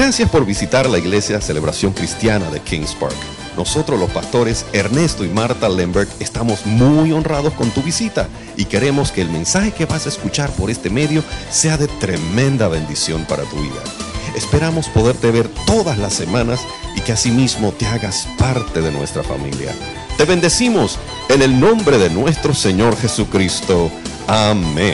Gracias por visitar la iglesia Celebración Cristiana de Kings Park. Nosotros, los pastores Ernesto y Marta Lemberg, estamos muy honrados con tu visita y queremos que el mensaje que vas a escuchar por este medio sea de tremenda bendición para tu vida. Esperamos poderte ver todas las semanas y que asimismo te hagas parte de nuestra familia. Te bendecimos en el nombre de nuestro Señor Jesucristo. Amén.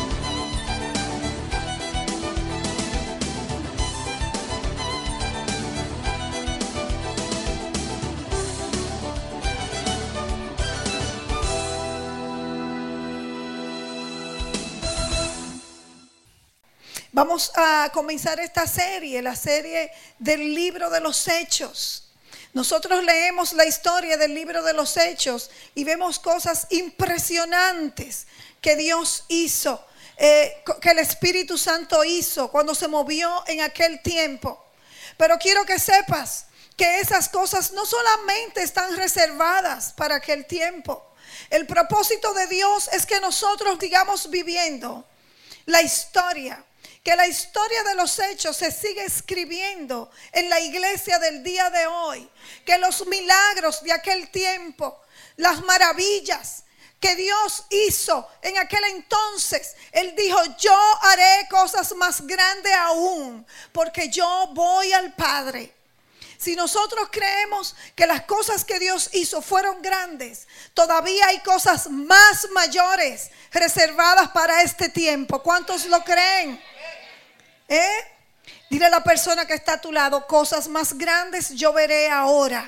Vamos a comenzar esta serie, la serie del libro de los Hechos. Nosotros leemos la historia del libro de los Hechos y vemos cosas impresionantes que Dios hizo, que el Espíritu Santo hizo cuando se movió en aquel tiempo. Pero quiero que sepas que esas cosas no solamente están reservadas para aquel tiempo. El propósito de Dios es que nosotros sigamos viviendo la historia. Que la historia de los hechos se sigue escribiendo en la iglesia del día de hoy. Que los milagros de aquel tiempo, las maravillas que Dios hizo en aquel entonces. Él dijo, yo haré cosas más grandes aún, porque yo voy al Padre. Si nosotros creemos que las cosas que Dios hizo fueron grandes, todavía hay cosas más mayores reservadas para este tiempo. ¿Cuántos lo creen? Dile a la persona que está a tu lado, cosas más grandes yo veré ahora,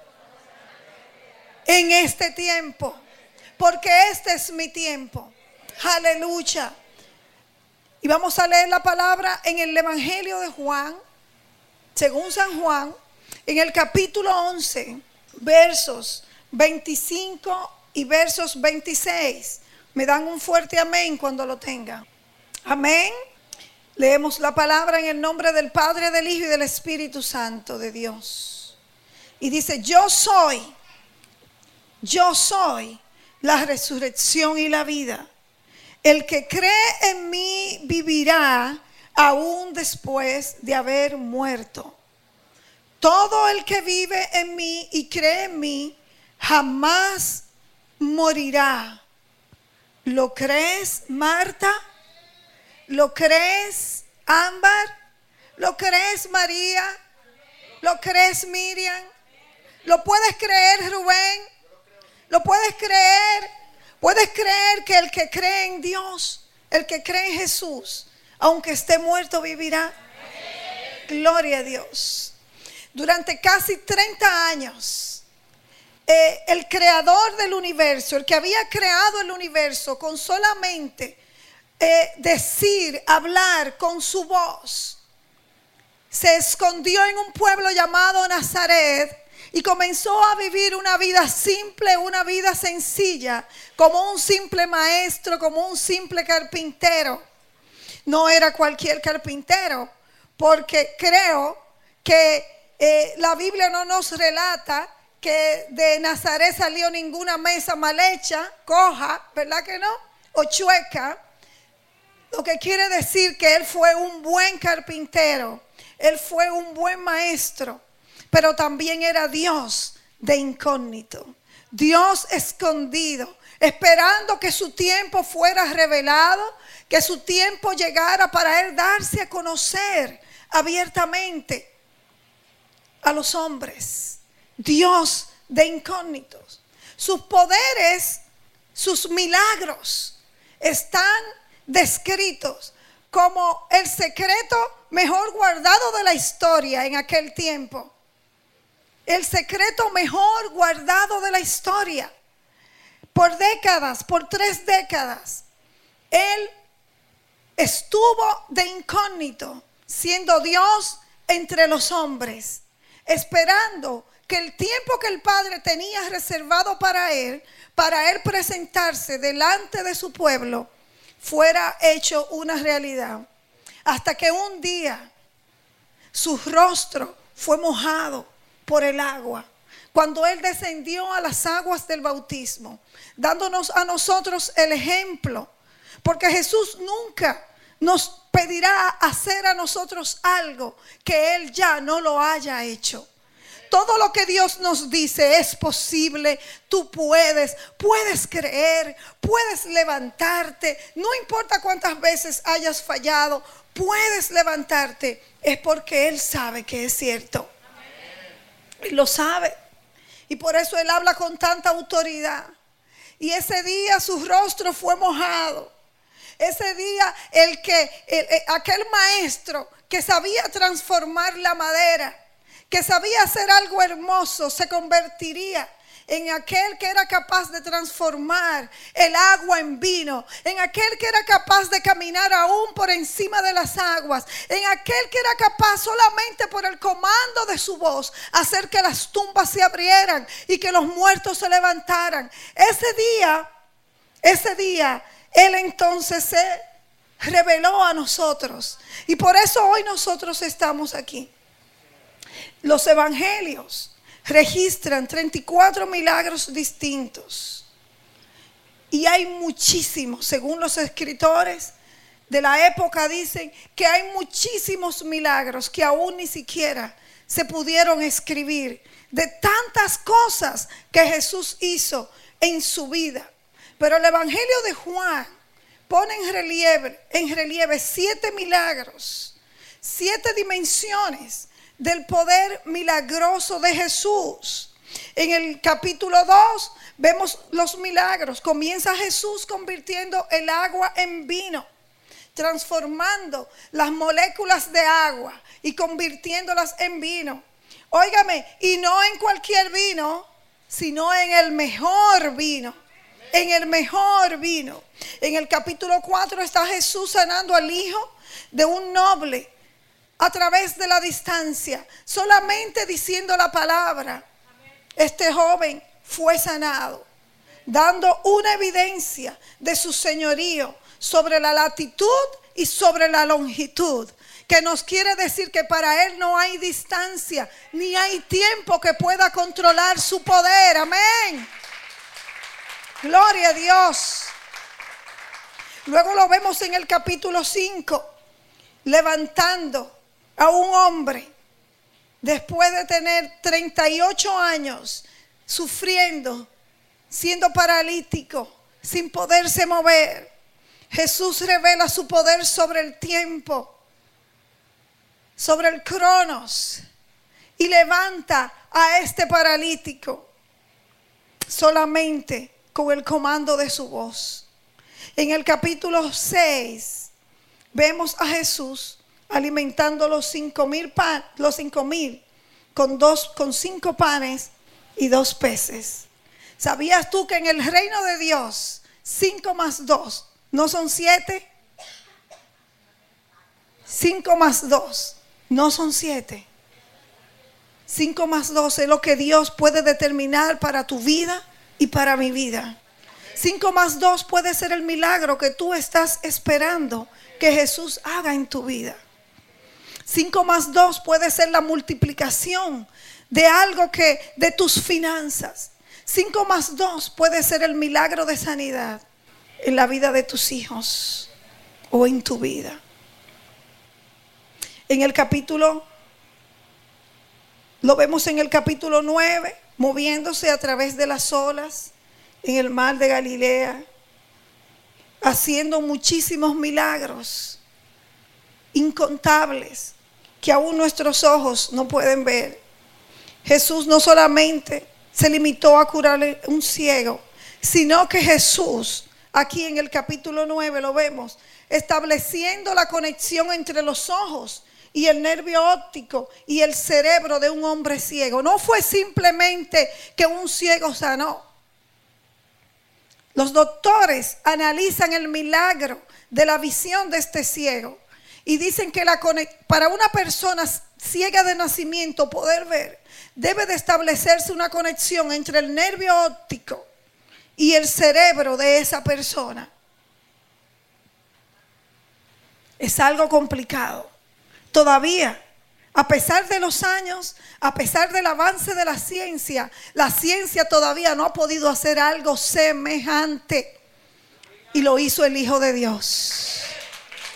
en este tiempo, porque este es mi tiempo. Aleluya. Y vamos a leer la palabra en el Evangelio de Juan, según San Juan, en el capítulo 11, versos 25 y versos 26. Me dan un fuerte amén cuando lo tengan. Amén. Leemos la palabra en el nombre del Padre, del Hijo y del Espíritu Santo de Dios. Y dice, yo soy la resurrección y la vida. El que cree en mí vivirá aún después de haber muerto. Todo el que vive en mí y cree en mí jamás morirá. ¿Lo crees, Marta? ¿Lo crees, Ámbar? ¿Lo crees, María? ¿Lo crees, Miriam? ¿Lo puedes creer, Rubén? ¿Lo puedes creer? ¿Puedes creer que el que cree en Dios, el que cree en Jesús, aunque esté muerto, vivirá? Gloria a Dios. Durante casi 30 años, el creador del universo, el que había creado el universo con solamente decir, hablar con su voz, se escondió en un pueblo llamado Nazaret y comenzó a vivir una vida simple, una vida sencilla, como un simple maestro, como un simple carpintero. No era cualquier carpintero, porque creo que la Biblia no nos relata que de Nazaret salió ninguna mesa mal hecha, coja, ¿verdad que no? O chueca. Lo que quiere decir que él fue un buen carpintero, él fue un buen maestro, pero también era Dios de incógnito, Dios escondido, esperando que su tiempo fuera revelado, que su tiempo llegara para él darse a conocer abiertamente a los hombres. Dios de incógnitos. Sus poderes, sus milagros están descritos como el secreto mejor guardado de la historia en aquel tiempo. El secreto mejor guardado de la historia. Por décadas, por 3 décadas, él estuvo de incógnito, siendo Dios entre los hombres, esperando que el tiempo que el Padre tenía reservado para él presentarse delante de su pueblo, fuera hecho una realidad. Hasta que un día su rostro fue mojado por el agua, cuando él descendió a las aguas del bautismo, dándonos a nosotros el ejemplo, porque Jesús nunca nos pedirá hacer a nosotros algo que Él ya no lo haya hecho. Todo lo que Dios nos dice es posible. Tú puedes creer, puedes levantarte. No importa cuántas veces hayas fallado, puedes levantarte. Es porque Él sabe que es cierto. Él lo sabe. Y por eso Él habla con tanta autoridad. Y ese día su rostro fue mojado. Ese día aquel maestro que sabía transformar la madera, que sabía hacer algo hermoso, se convertiría en aquel que era capaz de transformar el agua en vino, en aquel que era capaz de caminar aún por encima de las aguas, en aquel que era capaz solamente por el comando de su voz hacer que las tumbas se abrieran y que los muertos se levantaran. Ese día Él entonces se reveló a nosotros, y por eso hoy nosotros estamos aquí. Los evangelios registran 34 milagros distintos. Y hay muchísimos, según los escritores de la época dicen que hay muchísimos milagros que aún ni siquiera se pudieron escribir, de tantas cosas que Jesús hizo en su vida. Pero el evangelio de Juan pone en relieve 7 milagros, 7 dimensiones del poder milagroso de Jesús. En el capítulo 2 vemos los milagros. Comienza Jesús convirtiendo el agua en vino, transformando las moléculas de agua y convirtiéndolas en vino. Óigame, y no en cualquier vino, sino en el mejor vino. En el mejor vino. En el capítulo 4 está Jesús sanando al hijo de un noble a través de la distancia, solamente diciendo la palabra. Este joven fue sanado, dando una evidencia de su señorío sobre la latitud y sobre la longitud, que nos quiere decir que para Él no hay distancia ni hay tiempo que pueda controlar su poder. Amén. Gloria a Dios. Luego lo vemos en el capítulo 5, levantando a un hombre después de tener 38 años sufriendo, siendo paralítico, sin poderse mover. Jesús revela su poder sobre el tiempo, sobre el cronos, y levanta a este paralítico solamente con el comando de su voz. En el capítulo 6 vemos a Jesús alimentando los 5,000 con 5 panes y 2 peces. ¿Sabías tú que en el reino de Dios 5 más 2 no son 7? 5 más 2 no son 7. 5 más 2 es lo que Dios puede determinar para tu vida y para mi vida. 5 más 2 puede ser el milagro que tú estás esperando que Jesús haga en tu vida. 5 más 2 puede ser la multiplicación de algo de tus finanzas. 5 más 2 puede ser el milagro de sanidad en la vida de tus hijos o en tu vida. Lo vemos en el capítulo 9, moviéndose a través de las olas en el mar de Galilea, haciendo muchísimos milagros, incontables, que aún nuestros ojos no pueden ver. Jesús no solamente se limitó a curarle un ciego, sino que Jesús, aquí en el capítulo 9 lo vemos, estableciendo la conexión entre los ojos y el nervio óptico y el cerebro de un hombre ciego. No fue simplemente que un ciego sanó. Los doctores analizan el milagro de la visión de este ciego y dicen que para una persona ciega de nacimiento poder ver, debe de establecerse una conexión entre el nervio óptico y el cerebro de esa persona. Es algo complicado. Todavía, a pesar de los años, a pesar del avance de la ciencia todavía no ha podido hacer algo semejante. Y lo hizo el Hijo de Dios.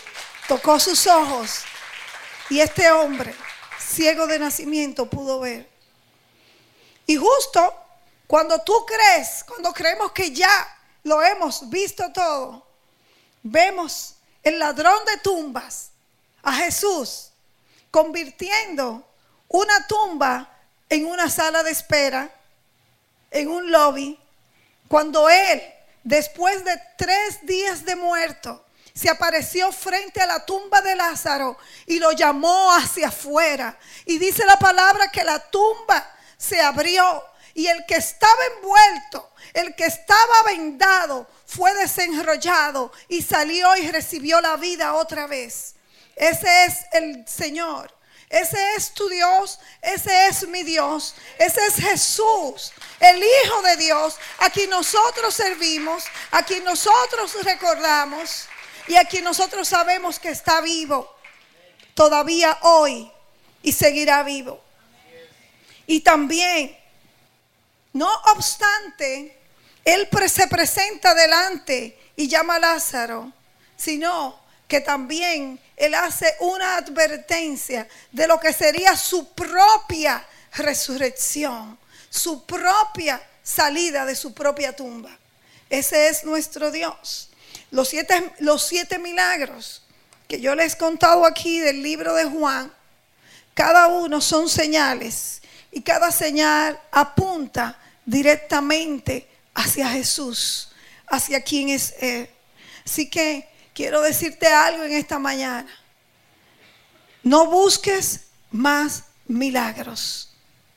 tocó sus ojos y este hombre, ciego de nacimiento, pudo ver. Y justo cuando cuando creemos que ya lo hemos visto todo, vemos el ladrón de tumbas, a Jesús, convirtiendo una tumba en una sala de espera, en un lobby, cuando él, después de 3 días de muerto, se apareció frente a la tumba de Lázaro y lo llamó hacia afuera. Y dice la palabra que la tumba se abrió y el que estaba envuelto, el que estaba vendado, fue desenrollado y salió y recibió la vida otra vez. Ese es el Señor. Ese es tu Dios, ese es mi Dios, ese es Jesús, el Hijo de Dios, a quien nosotros servimos, a quien nosotros recordamos y a quien nosotros sabemos que está vivo todavía hoy y seguirá vivo. Y también, no obstante, Él se presenta delante y llama a Lázaro, sino que también Él hace una advertencia de lo que sería su propia resurrección, su propia salida de su propia tumba. Ese es nuestro Dios. Los siete milagros que yo les he contado aquí del libro de Juan, cada uno son señales y cada señal apunta directamente hacia Jesús, hacia quien es Él. Así que quiero decirte algo en esta mañana. No busques más milagros.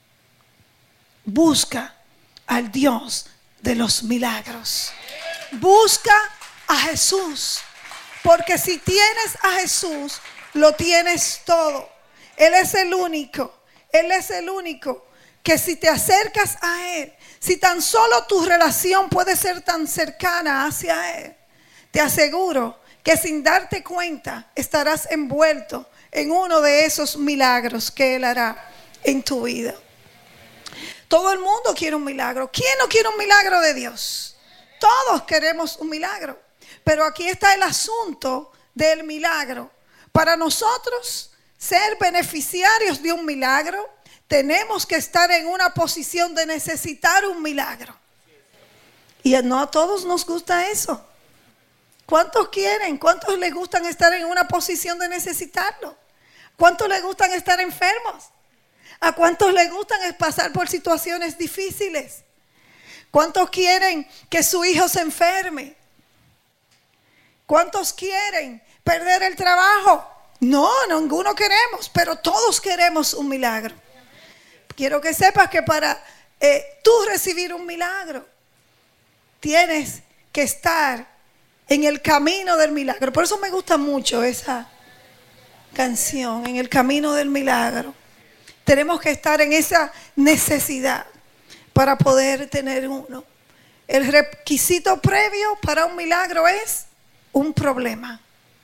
Busca al Dios de los milagros. Busca a Jesús. Porque si tienes a Jesús, lo tienes todo. Él es el único. Él es el único que si te acercas a Él, si tan solo tu relación puede ser tan cercana hacia Él, te aseguro que sin darte cuenta estarás envuelto en uno de esos milagros que Él hará en tu vida. Todo el mundo quiere un milagro. ¿Quién no quiere un milagro de Dios? Todos queremos un milagro. Pero aquí está el asunto del milagro. Para nosotros ser beneficiarios de un milagro, tenemos que estar en una posición de necesitar un milagro. Y no a todos nos gusta eso. ¿Cuántos quieren? ¿Cuántos les gustan estar en una posición de necesitarlo? ¿Cuántos les gustan estar enfermos? ¿A cuántos les gustan pasar por situaciones difíciles? ¿Cuántos quieren que su hijo se enferme? ¿Cuántos quieren perder el trabajo? No, ninguno queremos, pero todos queremos un milagro. Quiero que sepas que para tú recibir un milagro, tienes que estar en el camino del milagro. Por eso me gusta mucho esa canción, en el camino del milagro. Tenemos que estar en esa necesidad para poder tener uno. El requisito previo para un milagro es un problema.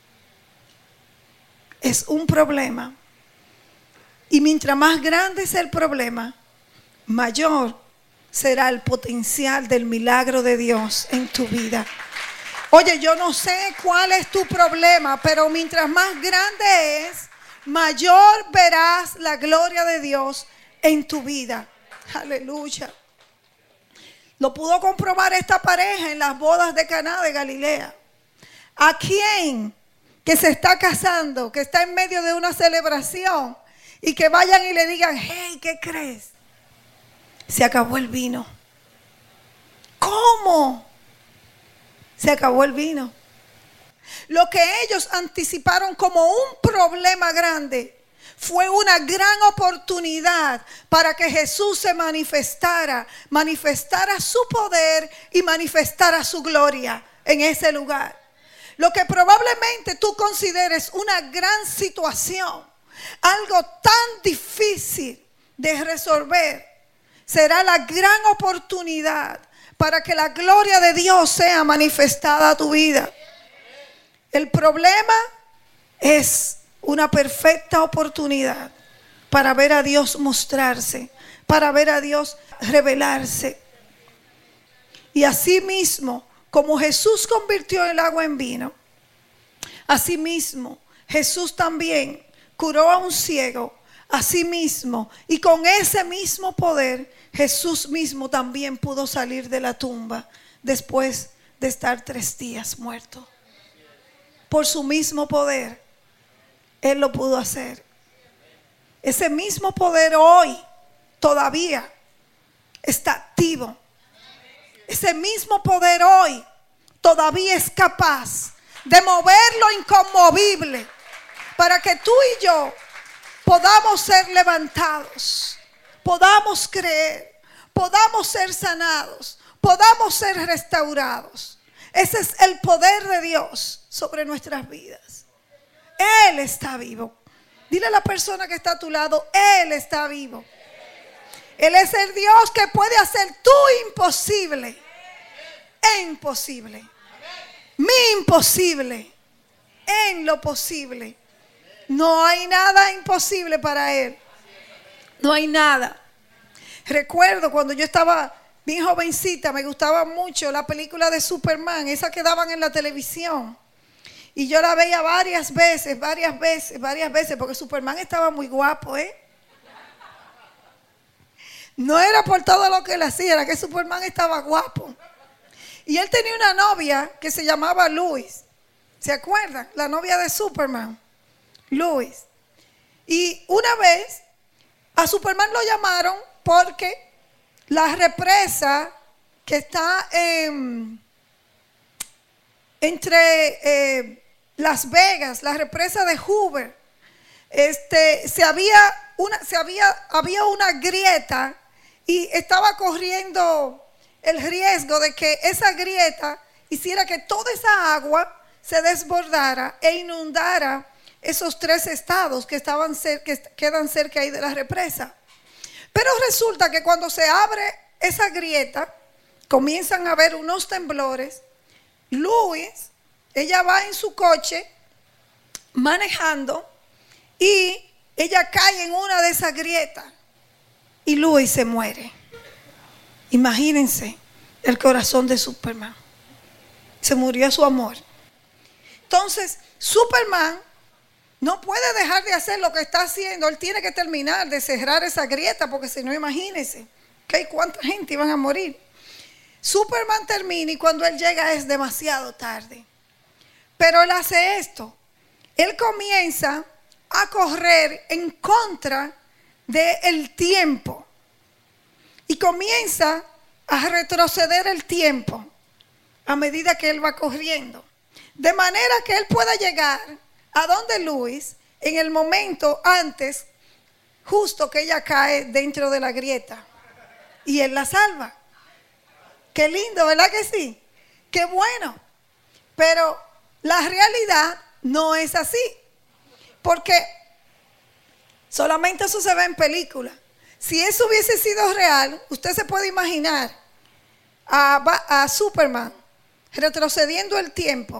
Es un problema. Y mientras más grande es el problema, mayor será el potencial del milagro de Dios en tu vida. Oye, yo no sé cuál es tu problema, pero mientras más grande es, mayor verás la gloria de Dios en tu vida. Aleluya. Lo pudo comprobar esta pareja en las bodas de Caná de Galilea. ¿A quién que se está casando, que está en medio de una celebración, y que vayan y le digan, hey, ¿qué crees? Se acabó el vino. ¿Cómo? Se acabó el vino. Lo que ellos anticiparon como un problema grande fue una gran oportunidad para que Jesús se manifestara su poder y manifestara su gloria en ese lugar. Lo que probablemente tú consideres una gran situación, algo tan difícil de resolver, será la gran oportunidad para que la gloria de Dios sea manifestada a tu vida. El problema es una perfecta oportunidad para ver a Dios mostrarse, para ver a Dios revelarse. Y así mismo, como Jesús convirtió el agua en vino, así mismo Jesús también curó a un ciego a sí mismo, y con ese mismo poder Jesús mismo también pudo salir de la tumba después de estar 3 días muerto. Por su mismo poder Él lo pudo hacer. Ese mismo poder hoy todavía está activo. Ese mismo poder hoy todavía es capaz de mover lo inconmovible para que tú y yo podamos ser levantados, podamos creer, podamos ser sanados, podamos ser restaurados. Ese es el poder de Dios sobre nuestras vidas. Él está vivo. Dile a la persona que está a tu lado, Él está vivo. Él es el Dios que puede hacer tu imposible imposible, mi imposible en lo posible. No hay nada imposible para Él. No hay nada. Recuerdo cuando yo estaba bien jovencita, me gustaba mucho la película de Superman, esa que daban en la televisión. Y yo la veía varias veces, porque Superman estaba muy guapo, No era por todo lo que él hacía, era que Superman estaba guapo. Y él tenía una novia que se llamaba Lois. ¿Se acuerdan? La novia de Superman, Lois. Y una vez a Superman lo llamaron porque la represa que está entre Las Vegas, la represa de Hoover, había una grieta y estaba corriendo el riesgo de que esa grieta hiciera que toda esa agua se desbordara e inundara esos 3 estados que quedan cerca ahí de la represa. Pero resulta que cuando se abre esa grieta, comienzan a haber unos temblores. Luis, ella va en su coche manejando y ella cae en una de esas grietas y Luis se muere. Imagínense el corazón de Superman. Se murió su amor. Entonces, Superman no puede dejar de hacer lo que está haciendo. Él tiene que terminar de cerrar esa grieta, porque si no, imagínense, ¿okay? ¿Cuánta gente iban a morir? Superman termina y cuando él llega es demasiado tarde. Pero él hace esto. Él comienza a correr en contra del tiempo. Y comienza a retroceder el tiempo a medida que él va corriendo. De manera que él pueda llegar a donde Luis en el momento antes, justo que ella cae dentro de la grieta. Y él la salva. Qué lindo, ¿verdad que sí? Qué bueno. Pero la realidad no es así. Porque solamente eso se ve en películas. Si eso hubiese sido real, usted se puede imaginar a Superman retrocediendo el tiempo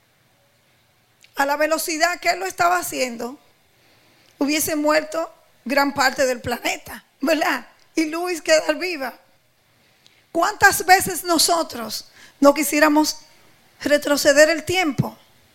a la velocidad que él lo estaba haciendo, hubiese muerto gran parte del planeta, ¿verdad? Y Luis quedar viva. ¿Cuántas veces nosotros no quisiéramos retroceder el tiempo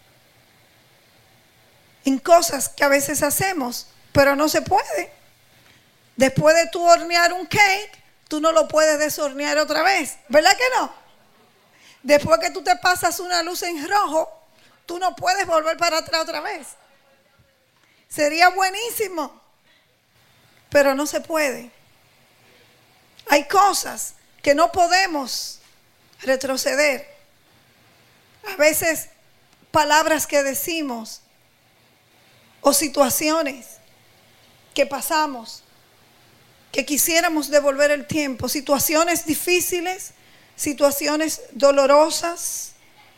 en cosas que a veces hacemos, pero no se puede? Después de tú hornear un cake, tú no lo puedes deshornear otra vez, ¿verdad que no? Después que tú te pasas una luz en rojo, tú no puedes volver para atrás otra vez. Sería buenísimo, pero no se puede. Hay cosas que no podemos retroceder. A veces palabras que decimos o situaciones que pasamos, que quisiéramos devolver el tiempo, situaciones difíciles, situaciones dolorosas,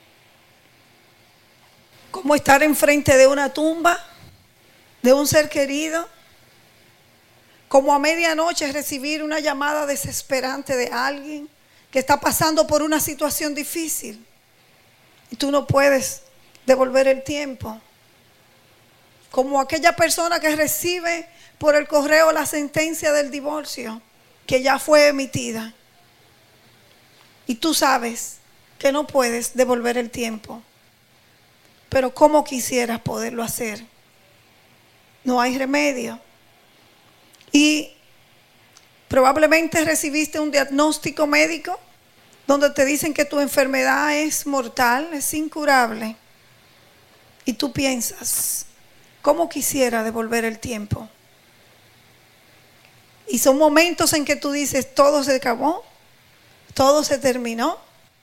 como estar enfrente de una tumba de un ser querido, como a medianoche recibir una llamada desesperante de alguien que está pasando por una situación difícil y tú no puedes devolver el tiempo, como aquella persona que recibe por el correo la sentencia del divorcio que ya fue emitida y tú sabes que no puedes devolver el tiempo. Pero ¿cómo quisieras poderlo hacer? No hay remedio. Y probablemente recibiste un diagnóstico médico donde te dicen que tu enfermedad es mortal, es incurable. Y tú piensas, ¿cómo quisiera devolver el tiempo? Y son momentos en que tú dices, todo se acabó, todo se terminó.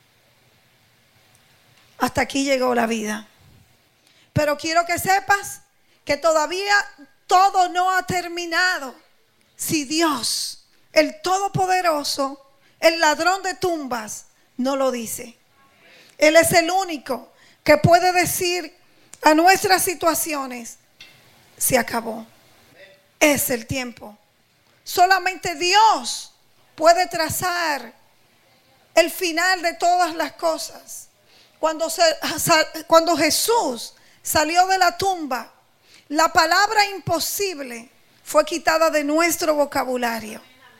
Hasta aquí llegó la vida. Pero quiero que sepas que todavía todo no ha terminado. Si Dios, el Todopoderoso, el ladrón de tumbas, no lo dice. Él es el único que puede decir a nuestras situaciones, se acabó. Es el tiempo. Solamente Dios puede trazar el final de todas las cosas. Cuando Jesús salió de la tumba, la palabra imposible fue quitada de nuestro vocabulario.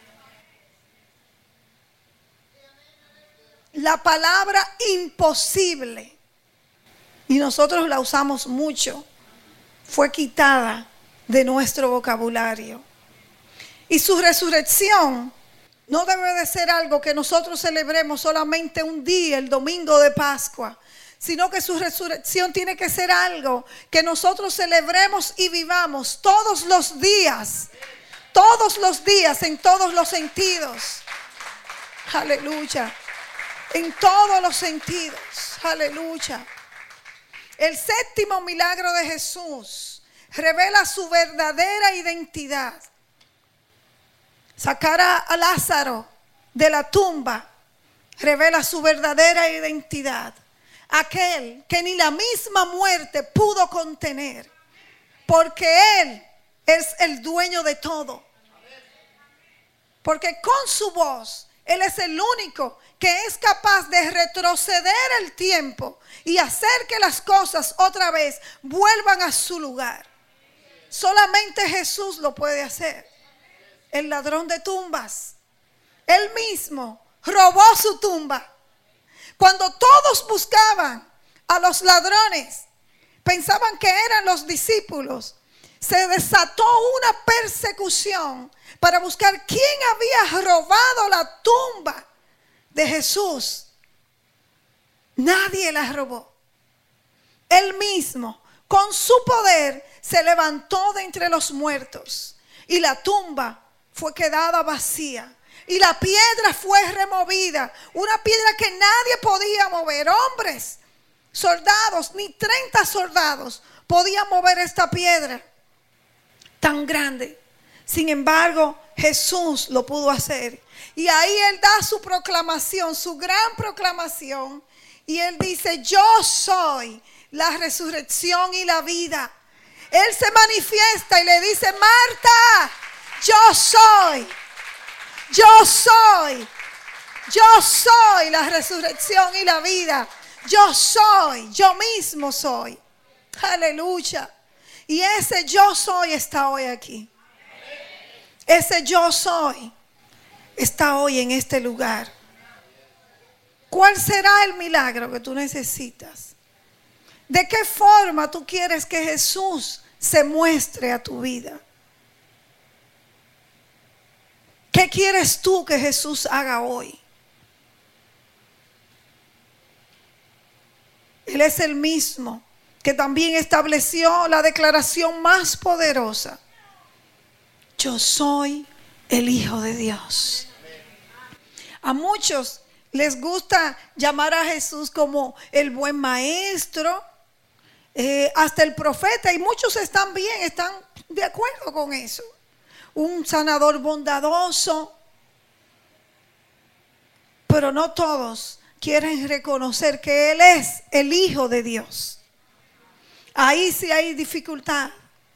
La palabra imposible, y nosotros la usamos mucho, fue quitada de nuestro vocabulario. Y su resurrección no debe de ser algo que nosotros celebremos solamente un día, el domingo de Pascua, sino que su resurrección tiene que ser algo que nosotros celebremos y vivamos todos los días, en todos los sentidos. Aleluya. En todos los sentidos. Aleluya. El séptimo milagro de Jesús revela su verdadera identidad. Sacar a Lázaro de la tumba revela su verdadera identidad. Aquel que ni la misma muerte pudo contener, porque Él es el dueño de todo. Porque con su voz Él es el único que es capaz de retroceder el tiempo y hacer que las cosas otra vez vuelvan a su lugar. Solamente Jesús lo puede hacer. El ladrón de tumbas, él mismo robó su tumba. Cuando todos buscaban a los ladrones, pensaban que eran los discípulos, se desató una persecución para buscar quién había robado la tumba de Jesús. Nadie la robó. Él mismo, con su poder, se levantó de entre los muertos y la tumba fue quedada vacía. Y la piedra fue removida. Una piedra que nadie podía mover. Hombres, soldados, ni 30 soldados podían mover esta piedra tan grande. Sin embargo, Jesús lo pudo hacer. Y ahí Él da su proclamación, su gran proclamación. Y Él dice, yo soy la resurrección y la vida. Él se manifiesta y le dice, Marta, yo soy la resurrección y la vida. Yo mismo soy. Aleluya. Y ese yo soy está hoy aquí. Ese yo soy está hoy en este lugar. ¿Cuál será el milagro que tú necesitas? ¿De qué forma tú quieres que Jesús se muestre a tu vida? ¿Qué quieres tú que Jesús haga hoy? Él es el mismo que también estableció la declaración más poderosa. Yo soy el Hijo de Dios. A muchos les gusta llamar a Jesús como el buen maestro, hasta el profeta, y muchos están de acuerdo con eso. Un sanador bondadoso, pero no todos quieren reconocer que Él es el Hijo de Dios. Ahí sí hay dificultad.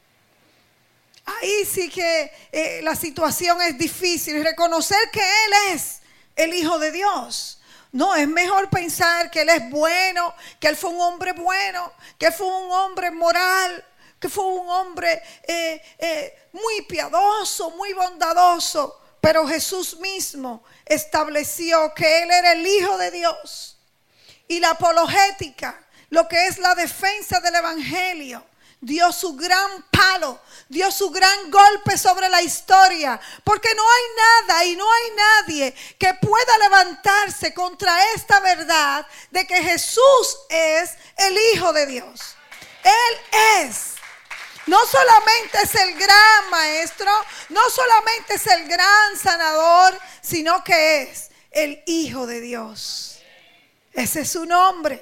Ahí sí que la situación es difícil. Reconocer que Él es el Hijo de Dios. No, es mejor pensar que Él es bueno, que Él fue un hombre bueno, que fue un hombre moral, que fue un hombre muy piadoso, muy bondadoso. Pero Jesús mismo estableció que Él era el Hijo de Dios. Y la apologética, lo que es la defensa del evangelio, dio su gran palo, dio su gran golpe sobre la historia, porque no hay nada y no hay nadie que pueda levantarse contra esta verdad de que Jesús es el Hijo de Dios. Él es. No solamente es el gran maestro, no solamente es el gran sanador, sino que es el Hijo de Dios. Ese es su nombre.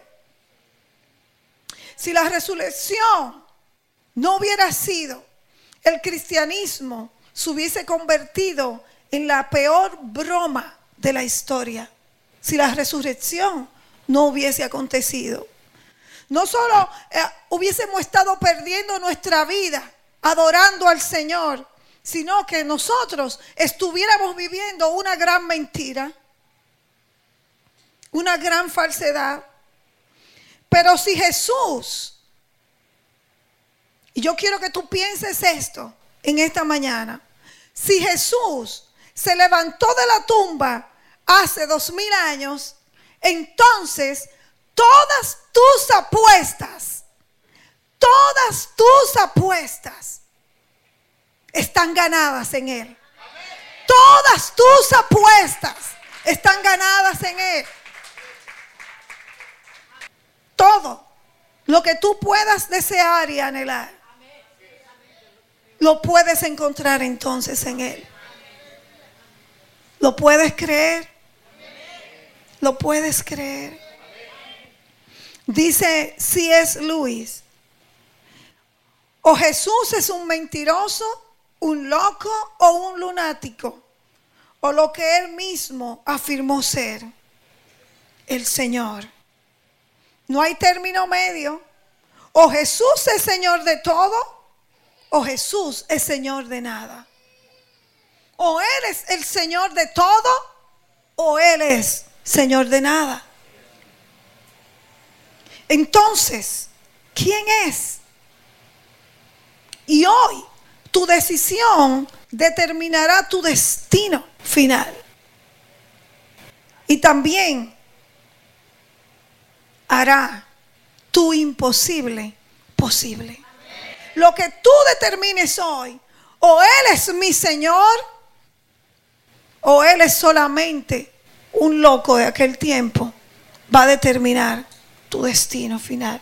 Si la resurrección no hubiera sido, el cristianismo se hubiese convertido en la peor broma de la historia. Si la resurrección no hubiese acontecido. No solo hubiésemos estado perdiendo nuestra vida adorando al Señor, sino que nosotros estuviéramos viviendo una gran mentira, una gran falsedad. Pero si Jesús, y yo quiero que tú pienses esto en esta mañana, si Jesús se levantó de la tumba hace 2000 años, entonces todas tus apuestas están ganadas en Él. Todas tus apuestas están ganadas en Él. Todo lo que tú puedas desear y anhelar, lo puedes encontrar entonces en Él. ¿Lo puedes creer? ¿Lo puedes creer? Dice C.S. Lewis, o Jesús es un mentiroso, un loco o un lunático, o lo que Él mismo afirmó ser, el Señor. No hay término medio. O Jesús es Señor de todo, o Jesús es Señor de nada. O Él es el Señor de todo, o Él es Señor de nada. Entonces, ¿quién es? Y hoy tu decisión determinará tu destino final. Y también hará tu imposible posible. Lo que tú determines hoy, o Él es mi Señor, o Él es solamente un loco de aquel tiempo, va a determinar tu destino final.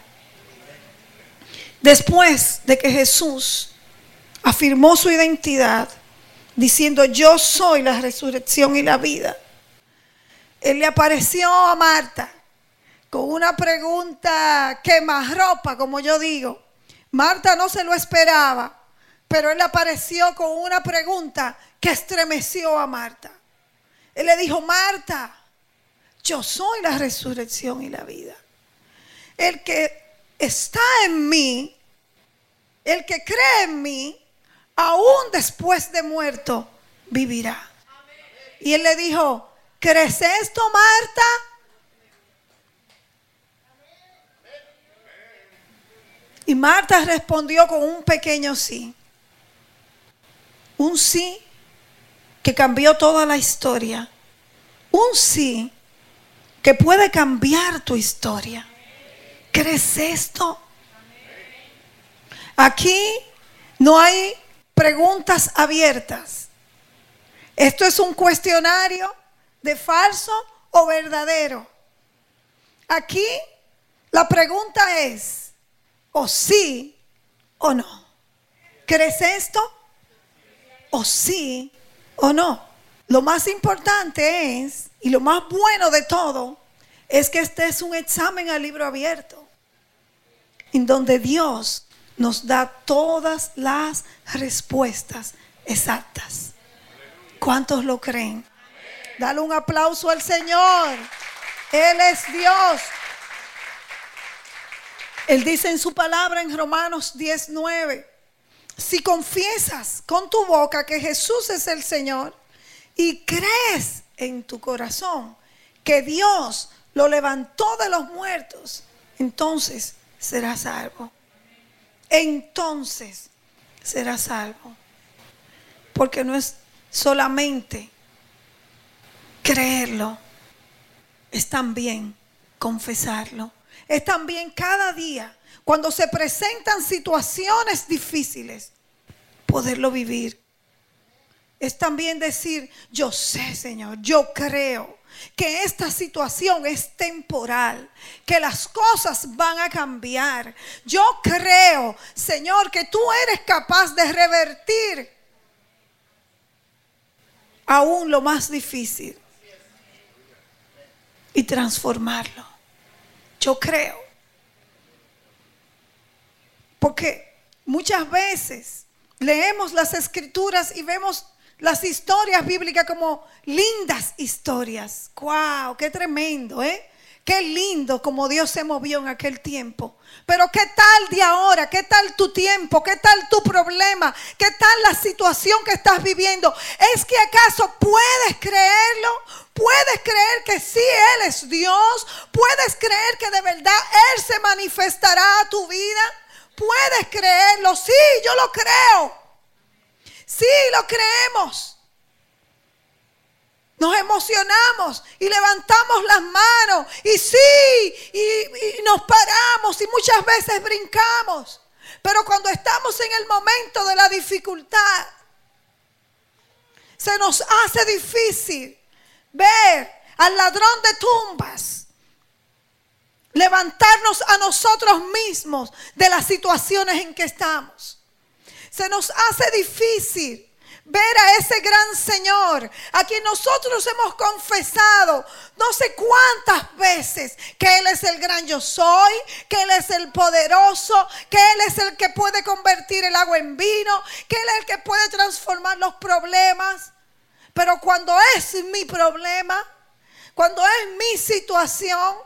Después de que Jesús afirmó su identidad diciendo: yo soy la resurrección y la vida, Él le apareció a Marta con una pregunta quemarropa, como yo digo. Marta no se lo esperaba, pero Él le apareció con una pregunta que estremeció a Marta. Él le dijo: Marta, yo soy la resurrección y la vida. El que está en mí, el que cree en mí, aún después de muerto, vivirá. Y Él le dijo: ¿crees esto, Marta? Y Marta respondió con un pequeño sí. Un sí que cambió toda la historia. Un sí que puede cambiar tu historia. ¿Crees esto? Aquí no hay preguntas abiertas. Esto es un cuestionario de falso o verdadero. Aquí la pregunta es: o sí o no. ¿Crees esto? O sí o no. Lo más importante es, y lo más bueno de todo, es que este es un examen a libro abierto, en donde Dios nos da todas las respuestas exactas. ¿Cuántos lo creen? Dale un aplauso al Señor. Él es Dios. Él dice en su palabra en Romanos 10:9: si confiesas con tu boca que Jesús es el Señor y crees en tu corazón que Dios lo levantó de los muertos, entonces serás salvo. Entonces serás salvo. Porque no es solamente creerlo, es también confesarlo. es también cada día, cuando se presentan situaciones difíciles, poderlo vivir. Es también decir, yo sé, Señor, yo creo que esta situación es temporal, que las cosas van a cambiar. Yo creo, Señor, que tú eres capaz de revertir aún lo más difícil y transformarlo. Yo creo. Porque muchas veces leemos las escrituras y vemos las historias bíblicas como lindas historias. ¡Wow! ¡Qué tremendo! Qué lindo como Dios se movió en aquel tiempo. Pero ¿qué tal de ahora? ¿Qué tal tu tiempo? ¿Qué tal tu problema? ¿Qué tal la situación que estás viviendo? ¿Es que acaso puedes creerlo? ¿Puedes creer que sí, Él es Dios? ¿Puedes creer que de verdad Él se manifestará a tu vida? ¿Puedes creerlo? Sí, yo lo creo. Sí, lo creemos. Nos emocionamos y levantamos las manos y sí, y nos paramos y muchas veces brincamos. Pero cuando estamos en el momento de la dificultad, se nos hace difícil ver al ladrón de tumbas levantarnos a nosotros mismos de las situaciones en que estamos. Se nos hace difícil ver a ese gran Señor a quien nosotros hemos confesado no sé cuántas veces que Él es el gran yo soy, que Él es el poderoso, que Él es el que puede convertir el agua en vino, que Él es el que puede transformar los problemas. Pero cuando es mi problema, cuando es mi situación,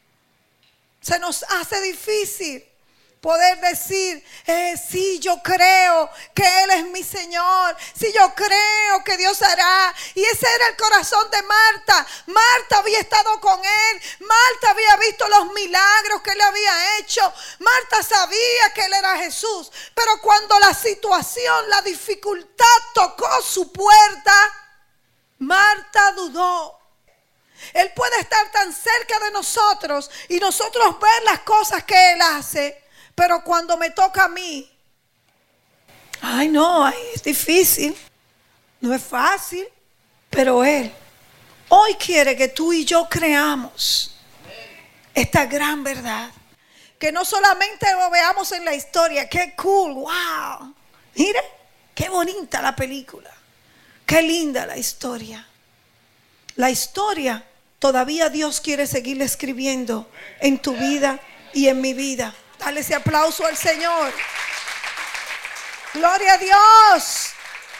se nos hace difícil poder decir, sí, yo creo que Él es mi Señor. Sí, yo creo que Dios hará. Y ese era el corazón de Marta. Marta había estado con Él. Marta había visto los milagros que Él había hecho. Marta sabía que Él era Jesús. Pero cuando la situación, la dificultad tocó su puerta, Marta dudó. Él puede estar tan cerca de nosotros y nosotros ver las cosas que Él hace. Pero cuando me toca a mí, ay no, es difícil, no es fácil. Pero Él hoy quiere que tú y yo creamos esta gran verdad. Que no solamente lo veamos en la historia, qué cool, wow. Mire, qué bonita la película, qué linda la historia. La historia todavía Dios quiere seguir escribiendo en tu vida y en mi vida. Dale ese aplauso al Señor. Gloria a Dios.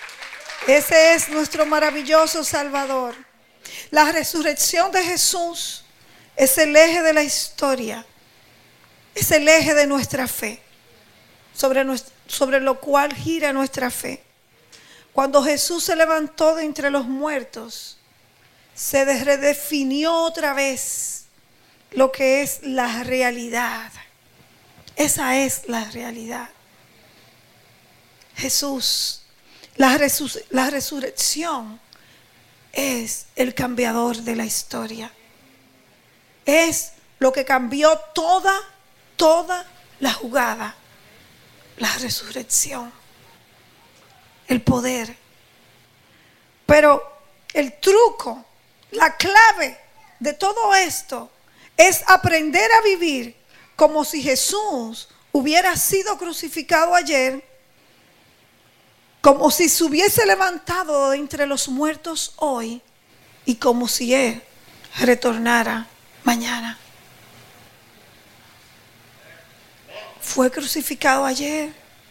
Ese es nuestro maravilloso Salvador. La resurrección de Jesús es el eje de la historia. Es el eje de nuestra fe. Sobre lo cual gira nuestra fe. Cuando Jesús se levantó de entre los muertos, se redefinió otra vez lo que es la realidad. Esa es la realidad. Jesús, la resurrección es el cambiador de la historia. Es lo que cambió toda la jugada. La resurrección. El poder. Pero el truco, la clave de todo esto es aprender a vivir como si Jesús hubiera sido crucificado ayer, como si se hubiese levantado de entre los muertos hoy y como si Él retornara mañana. Fue crucificado ayer,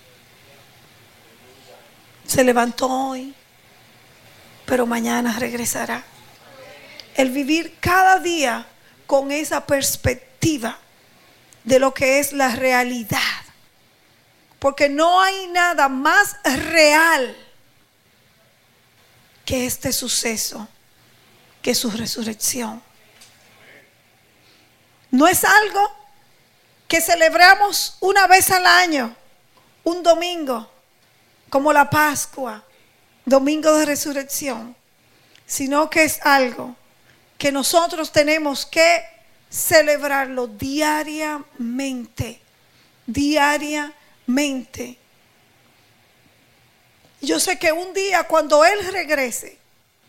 se levantó hoy, pero mañana regresará. El vivir cada día con esa perspectiva de lo que es la realidad. Porque no hay nada más real que este suceso, que su resurrección. No es algo que celebramos una vez al año, un domingo, como la Pascua, domingo de resurrección, sino que es algo que nosotros tenemos que celebrarlo diariamente. Diariamente. Yo sé que un día cuando Él regrese,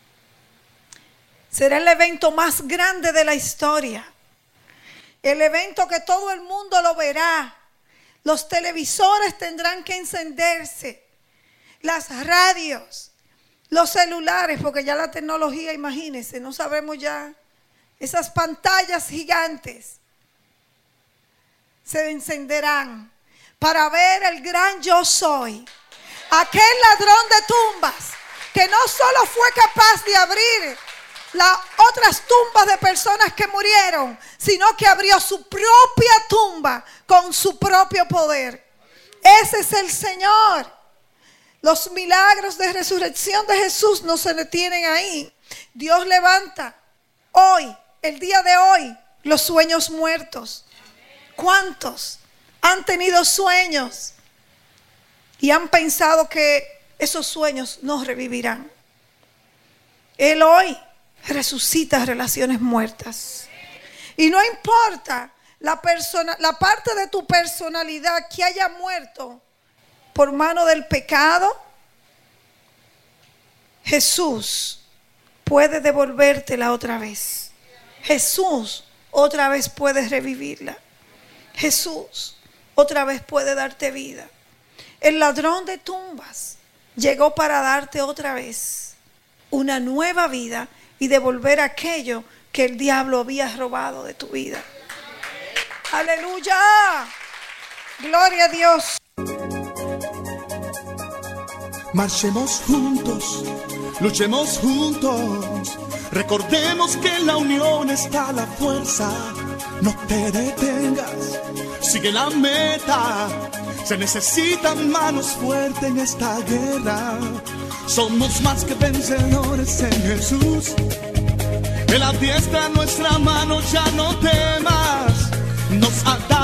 será el evento más grande de la historia. El evento que todo el mundo lo verá. Los televisores tendrán que encenderse. Las radios, los celulares, porque ya la tecnología, imagínense, no sabemos ya. Esas pantallas gigantes se encenderán para ver el gran yo soy. Aquel ladrón de tumbas que no solo fue capaz de abrir las otras tumbas de personas que murieron, sino que abrió su propia tumba con su propio poder. Ese es el Señor. Los milagros de resurrección de Jesús no se detienen ahí. Dios levanta hoy, el día de hoy, los sueños muertos. ¿Cuántos han tenido sueños y han pensado que esos sueños no revivirán? Él hoy resucita relaciones muertas. Y no importa la parte de tu personalidad que haya muerto por mano del pecado, Jesús puede devolvértela otra vez. Jesús otra vez puede revivirla. Jesús otra vez puede darte vida. El ladrón de tumbas llegó para darte otra vez una nueva vida y devolver aquello que el diablo había robado de tu vida. ¡Aleluya! ¡Gloria a Dios! Marchemos juntos, luchemos juntos. Recordemos que en la unión está la fuerza. No te detengas, sigue la meta. Se necesitan manos fuertes en esta guerra. Somos más que vencedores en Jesús. Él adiestra nuestra mano, ya no temas. Nos ha dado